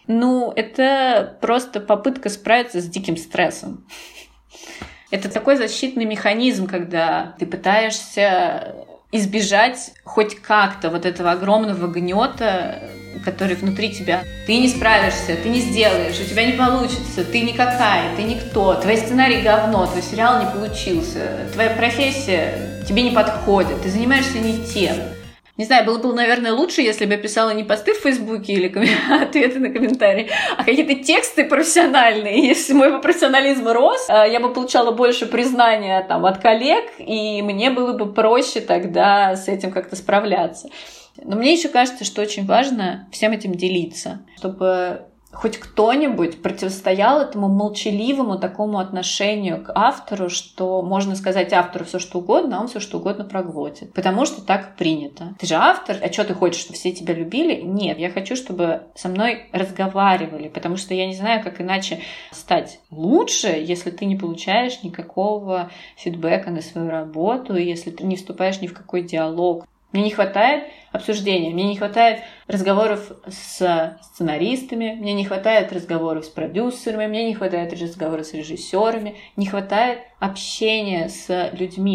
Это просто попытка справиться с диким стрессом. Это такой защитный механизм, когда ты пытаешься избежать хоть как-то вот этого огромного гнета, который внутри тебя. Ты не справишься, ты не сделаешь, у тебя не получится, ты никакая, ты никто, твой сценарий говно, твой сериал не получился, твоя профессия тебе не подходит, ты занимаешься не тем. Не знаю, было бы, наверное, лучше, если бы я писала не посты в Фейсбуке или ответы на комментарии, а какие-то тексты профессиональные. Если мой профессионализм рос, я бы получала больше признания там, от коллег, и мне было бы проще тогда с этим как-то справляться. Но мне еще кажется, что очень важно всем этим делиться, чтобы хоть кто-нибудь противостоял этому молчаливому такому отношению к автору, что можно сказать автору все что угодно, а он все что угодно проглотит. Потому что так принято. Ты же автор, а что ты хочешь, чтобы все тебя любили? Нет, я хочу, чтобы со мной разговаривали, потому что я не знаю, как иначе стать лучше, если ты не получаешь никакого фидбэка на свою работу, если ты не вступаешь ни в какой диалог. Мне не хватает обсуждения, мне не хватает разговоров с сценаристами, мне не хватает разговоров с продюсерами, мне не хватает разговоров с режиссерами, не хватает общения с людьми.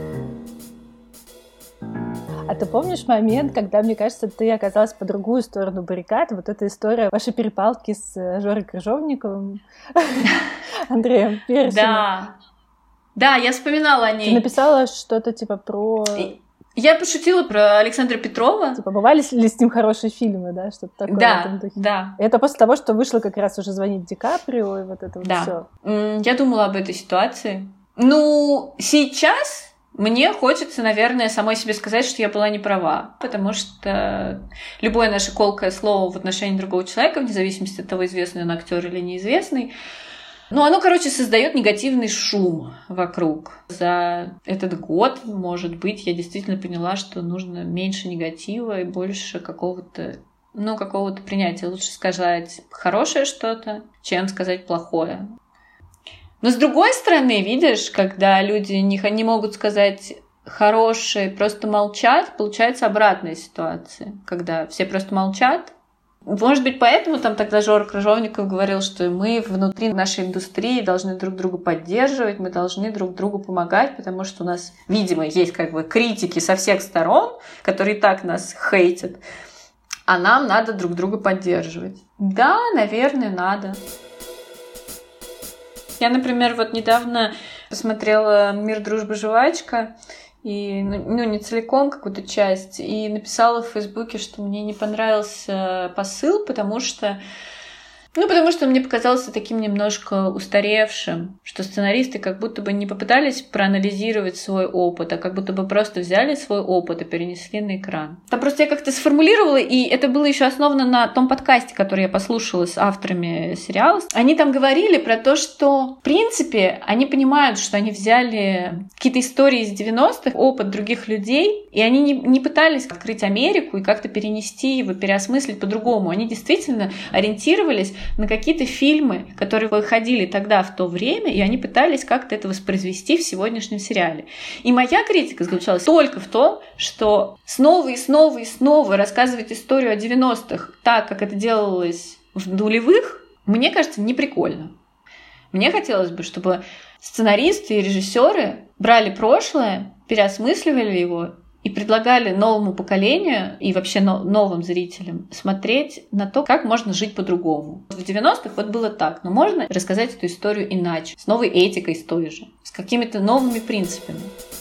А ты помнишь момент, когда, мне кажется, ты оказалась по другую сторону баррикад? Вот эта история вашей перепалки с Жорой Крыжовниковым, Андреем Персиным. Да, я вспоминала о ней. Ты написала что-то типа про... Я пошутила про Александра Петрова. Типа, бывали ли с ним хорошие фильмы, да? Что-то такое в этом духе. Да. И это после того, что вышло как раз уже «Звонить Ди Каприо» и вот это вот всё. Я думала об этой ситуации. Ну, сейчас мне хочется, наверное, самой себе сказать, что я была не права. Потому что любое наше колкое слово в отношении другого человека, вне зависимости от того, известный он актер или неизвестный, оно, создает негативный шум вокруг. За этот год, может быть, я действительно поняла, что нужно меньше негатива и больше какого-то принятия. Лучше сказать хорошее что-то, чем сказать плохое. Но с другой стороны, видишь, когда люди не могут сказать хорошее, просто молчат, получается обратная ситуация. Когда все просто молчат. Может быть, поэтому там тогда Жора Крыжовников говорил, что мы внутри нашей индустрии должны друг друга поддерживать, мы должны друг другу помогать, потому что у нас, видимо, есть критики со всех сторон, которые и так нас хейтят, а нам надо друг друга поддерживать. Да, наверное, надо. Я, например, недавно посмотрела «Мир, дружба, жвачка», и, не целиком, какую-то часть, и написала в Фейсбуке, что мне не понравился посыл, потому что мне показалось таким немножко устаревшим, что сценаристы как будто бы не попытались проанализировать свой опыт, а как будто бы просто взяли свой опыт и перенесли на экран. Там просто я как-то сформулировала, и это было еще основано на том подкасте, который я послушала с авторами сериала. Они там говорили про то, что, в принципе, они понимают, что они взяли какие-то истории из 90-х, опыт других людей, и они не пытались открыть Америку и как-то перенести его, переосмыслить по-другому. Они действительно ориентировались на какие-то фильмы, которые выходили тогда в то время, и они пытались как-то это воспроизвести в сегодняшнем сериале. И моя критика заключалась только в том, что снова и снова и снова рассказывать историю о 90-х так, как это делалось в нулевых, мне кажется, не прикольно. Мне хотелось бы, чтобы сценаристы и режиссеры брали прошлое, переосмысливали его и предлагали новому поколению и вообще новым зрителям смотреть на то, как можно жить по-другому. В 90-х было так, но можно рассказать эту историю иначе, с новой этикой, с той же, с какими-то новыми принципами.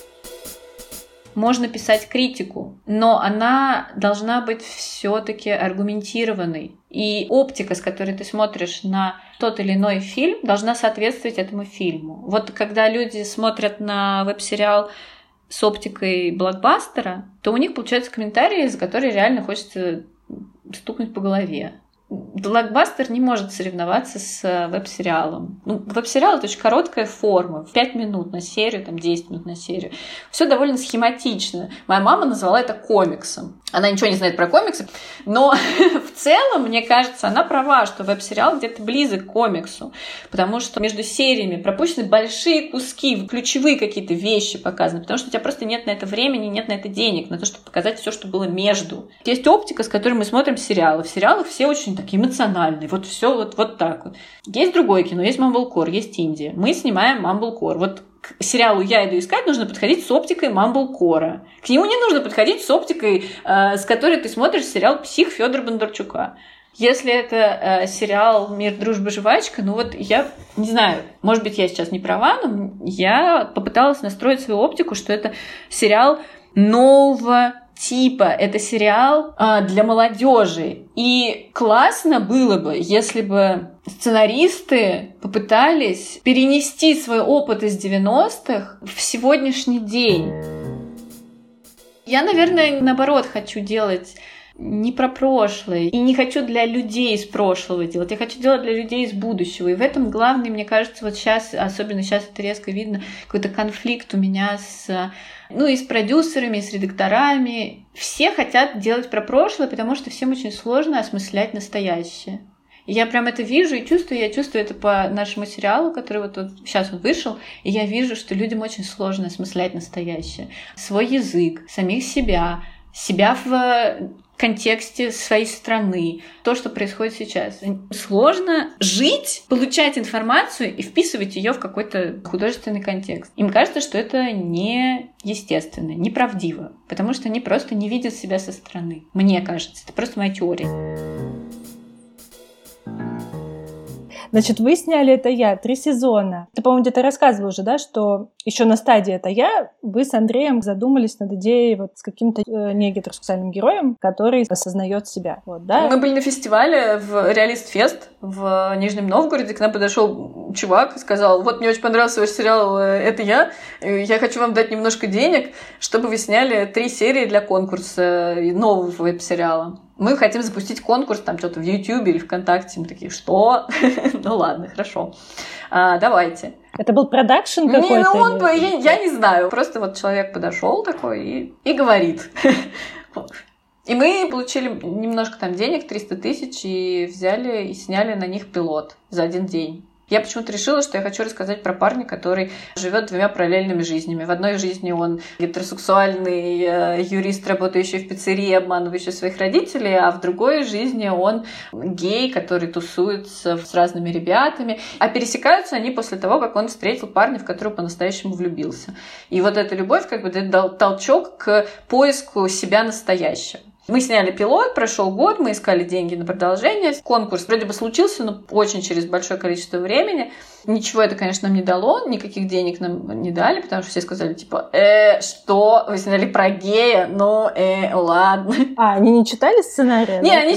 Можно писать критику, но она должна быть все-таки аргументированной. И оптика, с которой ты смотришь на тот или иной фильм, должна соответствовать этому фильму. Когда люди смотрят на веб-сериал с оптикой блокбастера, то у них получаются комментарии, за которые реально хочется стукнуть по голове. Блокбастер не может соревноваться с веб-сериалом. Веб-сериал — это очень короткая форма. 5 минут на серию, 10 минут на серию. Все довольно схематично. Моя мама назвала это комиксом. Она ничего не знает про комиксы, но в целом, мне кажется, она права, что веб-сериал где-то близок к комиксу, потому что между сериями пропущены большие куски, ключевые какие-то вещи показаны, потому что у тебя просто нет на это времени, нет на это денег, на то, чтобы показать все, что было между. Есть оптика, с которой мы смотрим сериалы. В сериалах все очень такие эмоциональные, все вот так вот. Есть другое кино, есть Mumblecore, есть Индия. Мы снимаем Mumblecore. к сериалу «Я иду искать» нужно подходить с оптикой Мамблкора. К нему не нужно подходить с оптикой, с которой ты смотришь сериал «Псих» Фёдора Бондарчука. Если это сериал «Мир, дружба, жвачка», ну вот я не знаю, может быть, я сейчас не права, но я попыталась настроить свою оптику, что это сериал нового типа, это сериал для молодежи. И классно было бы, если бы сценаристы попытались перенести свой опыт из 90-х в сегодняшний день. Я, наверное, наоборот хочу делать не про прошлое. И не хочу для людей из прошлого делать. Я хочу делать для людей из будущего. И в этом главный, мне кажется, вот сейчас, особенно сейчас это резко видно, какой-то конфликт у меня и с продюсерами, и с редакторами. Все хотят делать про прошлое, потому что всем очень сложно осмыслять настоящее. И я прям это вижу и чувствую. Я чувствую это по нашему сериалу, который вот сейчас он вышел. И я вижу, что людям очень сложно осмыслять настоящее. Свой язык, самих себя в контексте своей страны, то, что происходит сейчас. Сложно жить, получать информацию и вписывать ее в какой-то художественный контекст. Им кажется, что это неестественно, неправдиво, потому что они просто не видят себя со стороны. Мне кажется, это просто моя теория. Значит, вы сняли «Это я» 3 сезона. Ты, по-моему, где-то рассказывал уже, да, что еще на стадии «Это я» вы с Андреем задумались над идеей вот с каким-то негетеросексуальным героем, который осознает себя. Вот, да? Мы были на фестивале в Реалист-фест в Нижнем Новгороде. К нам подошел чувак и сказал: вот мне очень понравился ваш сериал «Это я». Я хочу вам дать немножко денег, чтобы вы сняли 3 серии для конкурса нового веб-сериала. Мы хотим запустить конкурс там что-то в Ютьюбе или ВКонтакте. Мы такие: что? Ну ладно, хорошо. Давайте. Это был продакшн какой-то? Я не знаю. Просто вот человек подошел такой и говорит. И мы получили немножко там денег, 300 тысяч, и взяли и сняли на них пилот за 1 день. Я почему-то решила, что я хочу рассказать про парня, который живет 2 параллельными жизнями. В одной жизни он гетеросексуальный юрист, работающий в пиццерии, обманывающий своих родителей, а в другой жизни он гей, который тусуется с разными ребятами. А пересекаются они после того, как он встретил парня, в которого по-настоящему влюбился. И вот эта любовь как бы дает толчок к поиску себя настоящего. Мы сняли пилот, прошел год, мы искали деньги на продолжение. Конкурс вроде бы случился, но очень через большое количество времени. Ничего это, конечно, нам не дало, никаких денег нам не дали, потому что все сказали, типа, что? Вы сняли про гея? Ну, ладно. А, они не читали сценарий? Не, они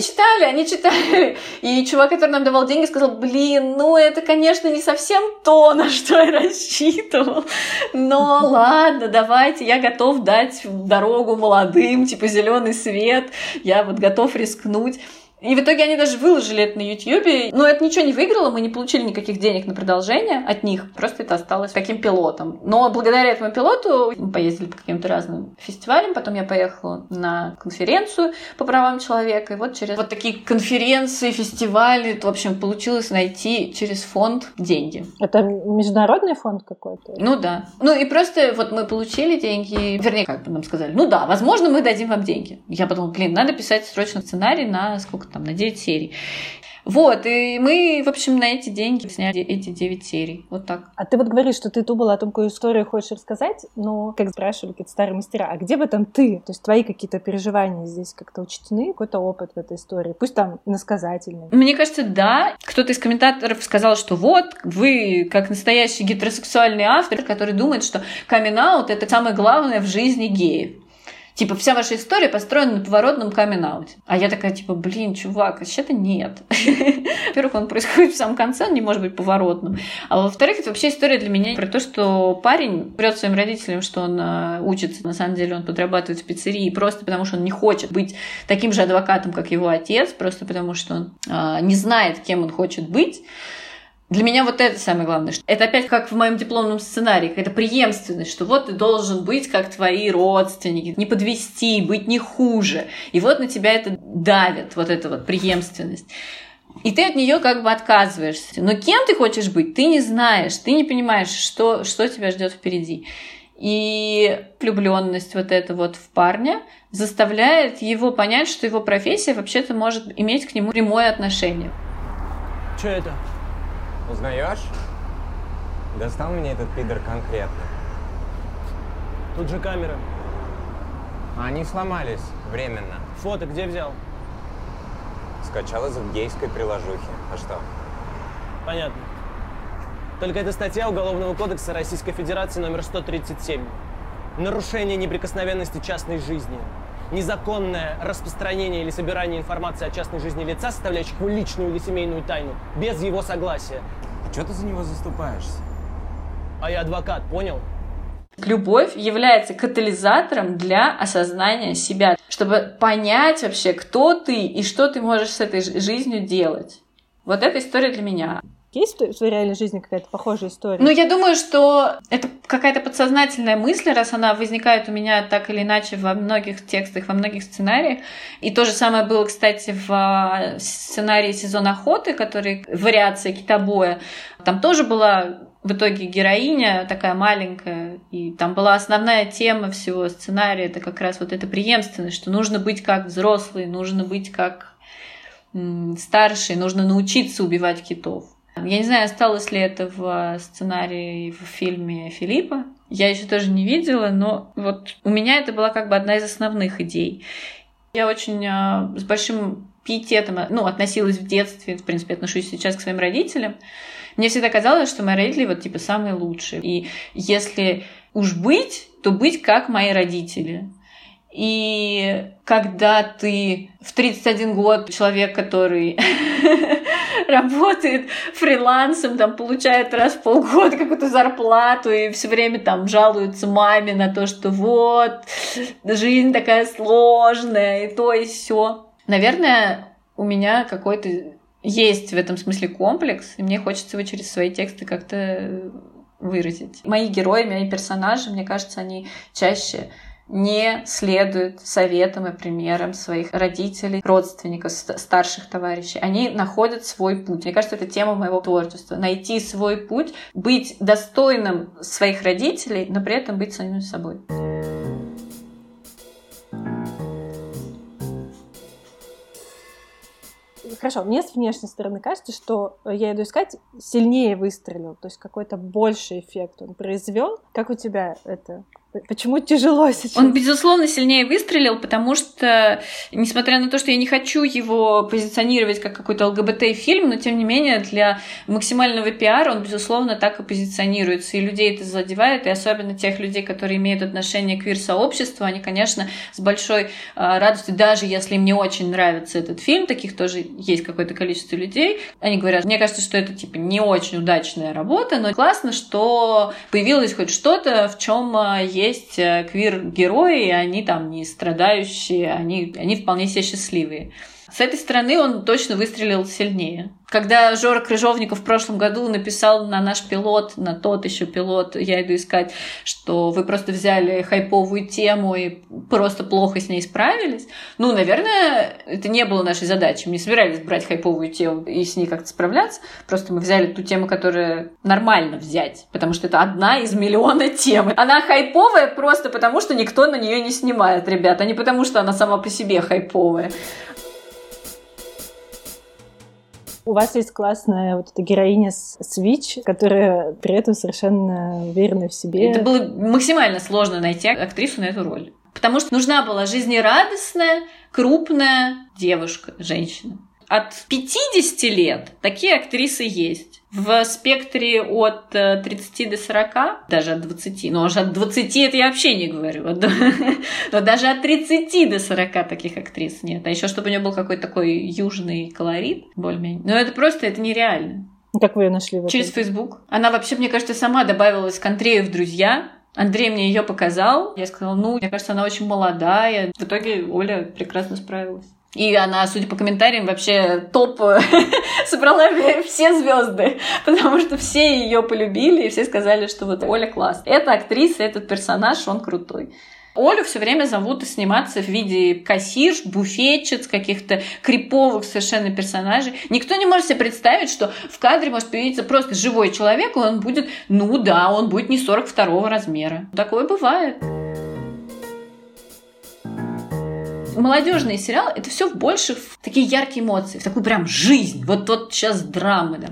читали. И чувак, который нам давал деньги, сказал: блин, ну это, конечно, не совсем то, на что я рассчитывал. Но ладно, давайте, я готов дать дорогу молодым, типа зеленый свет, я вот готов рискнуть. И в итоге они даже выложили это на Ютьюбе. Но это ничего не выиграло, мы не получили никаких денег на продолжение от них. Просто это осталось таким пилотом. Но благодаря этому пилоту мы поездили по каким-то разным фестивалям. Потом я поехала на конференцию по правам человека. И вот через вот такие конференции, фестивали, в общем, получилось найти через фонд деньги. Это международный фонд какой-то? Ну да. Ну и просто вот мы получили деньги. Вернее, как бы нам сказали: ну да, возможно, мы дадим вам деньги. Я подумала: блин, надо писать срочно сценарий на сколько там, на 9 серий. Вот, и мы, в общем, на эти деньги сняли эти 9 серий. Вот так. А ты вот говоришь, что ты думала о том, какую историю хочешь рассказать, но, как спрашивали какие-то старые мастера, а где в этом ты? То есть твои какие-то переживания здесь как-то учтены, какой-то опыт в этой истории, пусть там иносказательный. Мне кажется, да. Кто-то из комментаторов сказал, что вот, вы как настоящий гетеросексуальный автор, который думает, что камин-аут — это самое главное в жизни геев. Типа, вся ваша история построена на поворотном камин-ауте. А я такая, типа, блин, чувак, вообще-то нет. Во-первых, он происходит в самом конце, он не может быть поворотным. А во-вторых, это вообще история для меня про то, что парень врет своим родителям, что он учится. На самом деле он подрабатывает в пиццерии просто потому, что он не хочет быть таким же адвокатом, как его отец, просто потому, что он не знает, кем он хочет быть. Для меня вот это самое главное. Это опять как в моем дипломном сценарии, какая-то преемственность, что вот ты должен быть как твои родственники, не подвести, быть не хуже. И вот на тебя это давит, вот эта вот преемственность. И ты от нее как бы отказываешься. Но кем ты хочешь быть, ты не знаешь, ты не понимаешь, что тебя ждет впереди. И влюбленность вот эта вот в парня заставляет его понять, что его профессия вообще-то может иметь к нему прямое отношение. Что это? Узнаешь? Достал меня этот пидор конкретно. Тут же камеры. Они сломались временно. Фото где взял? Скачал из гейской приложухи. А что? Понятно. Только это статья Уголовного кодекса Российской Федерации номер 137. Нарушение неприкосновенности частной жизни. Незаконное распространение или собирание информации о частной жизни лица, составляющих его личную или семейную тайну, без его согласия. Чего ты за него заступаешься? А я адвокат, понял? Любовь является катализатором для осознания себя, чтобы понять вообще, кто ты и что ты можешь с этой жизнью делать. Вот эта история для меня. Есть в твоей реальной жизни какая-то похожая история? Ну, я думаю, что это какая-то подсознательная мысль, раз она возникает у меня так или иначе во многих текстах, во многих сценариях. И то же самое было, кстати, в сценарии «Сезон охоты», который вариация китобоя. Там тоже была в итоге героиня такая маленькая, и там была основная тема всего сценария, это как раз вот эта преемственность, что нужно быть как взрослый, нужно быть как старший, нужно научиться убивать китов. Я не знаю, осталось ли это в сценарии в фильме Филиппа. Я еще тоже не видела, но вот у меня это была как бы одна из основных идей. Я очень с большим пиететом относилась в детстве, в принципе, отношусь сейчас к своим родителям. Мне всегда казалось, что мои родители вот типа самые лучшие. И если уж быть, то быть как мои родители. И когда ты в 31 год человек, который работает фрилансом, там, получает раз в полгода какую-то зарплату и все время там жалуется маме на то, что вот, жизнь такая сложная, и то, и сё. Наверное, у меня какой-то есть в этом смысле комплекс, и мне хочется его через свои тексты как-то выразить. Мои герои, мои персонажи, мне кажется, они чаще не следуют советам и примерам своих родителей, родственников, старших товарищей. Они находят свой путь. Мне кажется, это тема моего творчества. Найти свой путь, быть достойным своих родителей, но при этом быть самим собой. Хорошо, мне с внешней стороны кажется, что «Я иду искать» сильнее выстрелил, то есть какой-то больший эффект он произвел. Как у тебя это? Почему тяжело сейчас? Он, безусловно, сильнее выстрелил, потому что, несмотря на то, что я не хочу его позиционировать как какой-то ЛГБТ-фильм, но, тем не менее, для максимального пиара он, безусловно, так и позиционируется. И людей это задевает, и особенно тех людей, которые имеют отношение к квир-сообществу, они, конечно, с большой радостью, даже если им не очень нравится этот фильм, таких тоже есть какое-то количество людей, они говорят, мне кажется, что это, типа, не очень удачная работа, но классно, что появилось хоть что-то, в чем есть квир-герои, и они там не страдающие, они вполне себе счастливые. С этой стороны он точно выстрелил сильнее. Когда Жора Крыжовников в прошлом году написал на наш пилот, на тот еще пилот «Я иду искать», что вы просто взяли хайповую тему и просто плохо с ней справились, наверное, это не было нашей задачей. Мы не собирались брать хайповую тему и с ней как-то справляться. Просто мы взяли ту тему, которую нормально взять, потому что это одна из миллиона тем. Она хайповая просто потому, что никто на нее не снимает, ребят, а не потому, что она сама по себе хайповая. У вас есть классная вот эта героиня Свич, которая при этом совершенно уверена в себе. Это было максимально сложно найти актрису на эту роль. Потому что нужна была жизнерадостная, крупная девушка, женщина. От 50 лет такие актрисы есть. В спектре от 30 до 40, даже от 20, но уже от 20 это я вообще не говорю, но даже от 30 до 40 таких актрис нет. А еще чтобы у нее был какой-то такой южный колорит, более-менее. Но это просто, это нереально. Как вы ее нашли? Через Facebook. Она вообще, мне кажется, сама добавилась к Андрею в друзья. Андрей мне ее показал. Я сказала, мне кажется, она очень молодая. В итоге Оля прекрасно справилась. И она, судя по комментариям, вообще топ собрала все звезды, потому что все ее полюбили, и все сказали, что вот Оля классная. Эта актриса, этот персонаж, он крутой. Олю все время зовут сниматься в виде кассирш, буфетчиц, каких-то криповых совершенно персонажей. Никто не может себе представить, что в кадре может появиться просто живой человек, и он будет, он будет не 42-го размера. Такое бывает. Молодежные сериалы — это все больше в такие яркие эмоции, в такую прям жизнь. Вот сейчас драмы. Да.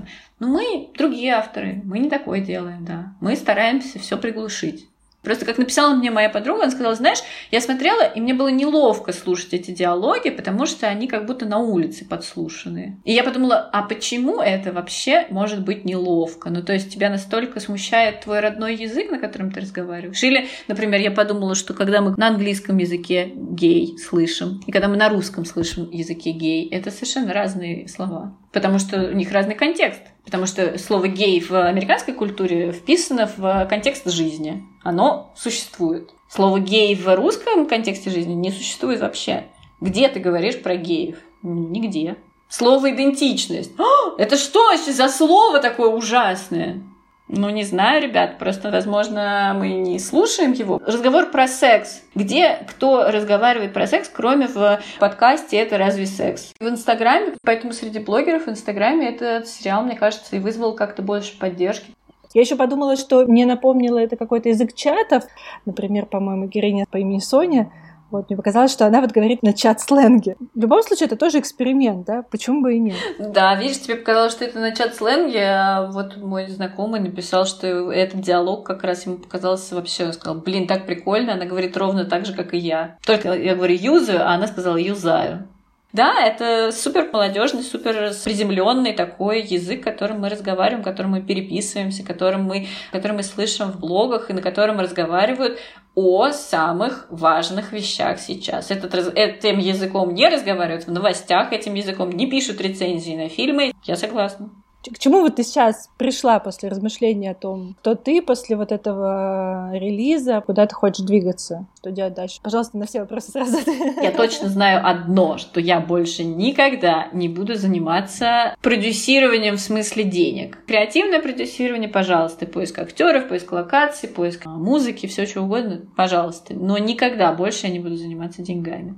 Но мы другие авторы, мы не такое делаем, да. Мы стараемся все приглушить. Просто как написала мне моя подруга, она сказала, знаешь, я смотрела, и мне было неловко слушать эти диалоги, потому что они как будто на улице подслушаны. И я подумала, а почему это вообще может быть неловко? Ну, то есть тебя настолько смущает твой родной язык, на котором ты разговариваешь? Или, например, я подумала, что когда мы на английском языке гей слышим, и когда мы на русском слышим языке гей, это совершенно разные слова. Потому что у них разный контекст. Потому что слово «гей» в американской культуре вписано в контекст жизни. Оно существует. Слово «гей» в русском контексте жизни не существует вообще. Где ты говоришь про геев? Нигде. Слово «идентичность». Это что вообще за слово такое ужасное? Ну, не знаю, ребят, просто, возможно, мы не слушаем его. Разговор про секс. Где кто разговаривает про секс, кроме в подкасте «Это разве секс?» В Инстаграме, поэтому среди блогеров в Инстаграме этот сериал, мне кажется, и вызвал как-то больше поддержки. Я еще подумала, что мне напомнило это какой-то язык чатов. Например, по-моему, героиня по имени Соня. Вот, мне показалось, что она вот говорит на чат-сленге. В любом случае, это тоже эксперимент, да? Почему бы и нет? Да, видишь, тебе показалось, что это на чат-сленге, а вот мой знакомый написал, что этот диалог как раз ему показался вообще, он сказал, блин, так прикольно, она говорит ровно так же, как и я. Только я говорю юзаю, а она сказала юзаю. Да, это супер молодежный, супер приземленный такой язык, которым мы разговариваем, которым мы переписываемся, который мы слышим в блогах и на котором разговаривают о самых важных вещах сейчас. Этим языком не разговаривают в новостях, этим языком не пишут рецензии на фильмы. Я согласна. К чему вот ты сейчас пришла после размышления о том, кто ты после вот этого релиза, куда ты хочешь двигаться, что делать дальше? Пожалуйста, на все вопросы сразу. Я точно знаю одно, что я больше никогда не буду заниматься продюсированием в смысле денег. Креативное продюсирование, пожалуйста, поиск актеров, поиск локаций, поиск музыки, все что угодно, пожалуйста. Но никогда больше я не буду заниматься деньгами.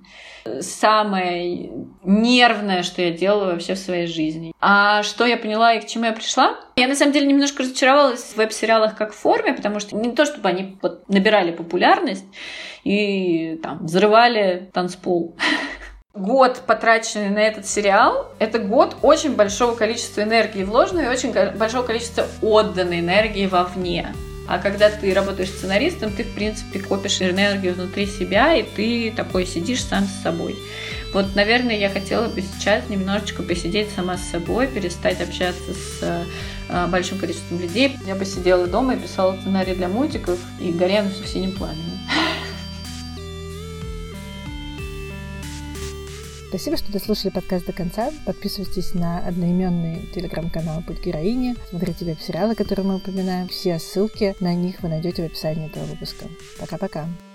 Самое нервное, что я делала вообще в своей жизни. А что я поняла и к чему я пришла? Я, на самом деле, немножко разочаровалась в веб-сериалах как форме, потому что не то, чтобы они вот набирали популярность и там взрывали танцпол. Год, потраченный на этот сериал, это год очень большого количества энергии вложенной и очень большого количества отданной энергии вовне. А когда ты работаешь сценаристом, ты, в принципе, копишь энергию внутри себя, и ты такой сидишь сам с собой. Вот, наверное, я хотела бы сейчас немножечко посидеть сама с собой, перестать общаться с большим количеством людей. Я бы сидела дома и писала сценарий для мультиков и горела в синем пламени. Спасибо, что дослушали подкаст до конца. Подписывайтесь на одноименный телеграм-канал «Путь героини». Смотрите веб-сериалы, которые мы упоминаем. Все ссылки на них вы найдете в описании этого выпуска. Пока-пока.